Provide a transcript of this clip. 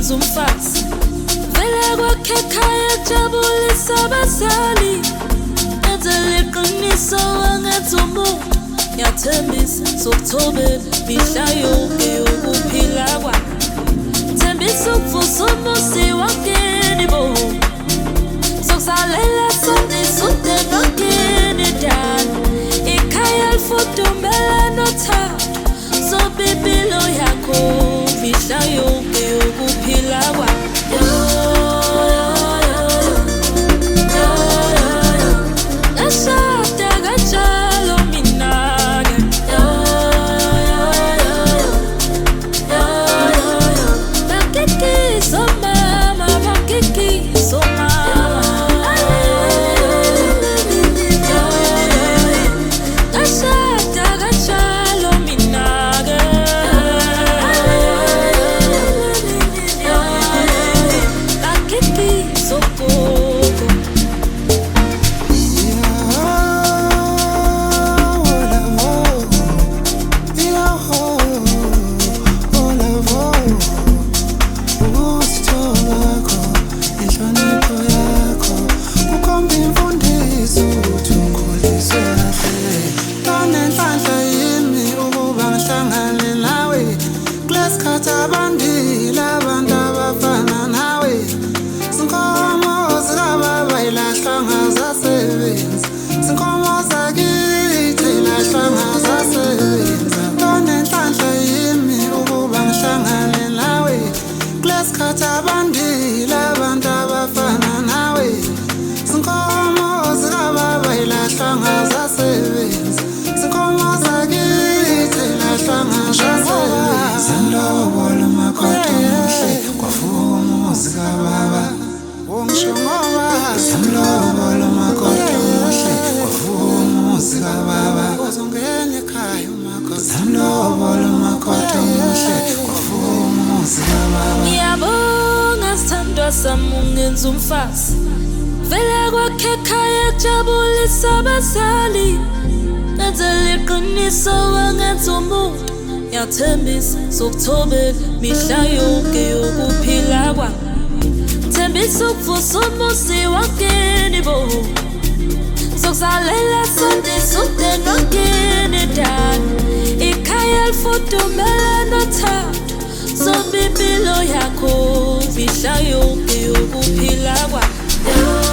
ngenza umfazi vele kwakhe ekhaya jabulisa abazali enzele iqiniso wangenza umuntu yathembisa sokuthobela mihla yonke yokuphila kwami thembisa ukuvusa umusi wakini bo sokuzalela sondisa udenokini dala ikhaya lifudumbele nothando sobibilo yakho mihla yonke yokuphila kwami ngenza umfazi vele kwakhe ekhaya jabulisa abazali enzele iqiniso wangenza umuntu yathembisa sokuthobela mihla yonke yokuphila kwami thembisa ukuvusa umusi wakini bo sokuzalela sondisa udenokini dala ikhaya lifudumbele nothando sobibilo yakho mihla yonke yokuphila kwami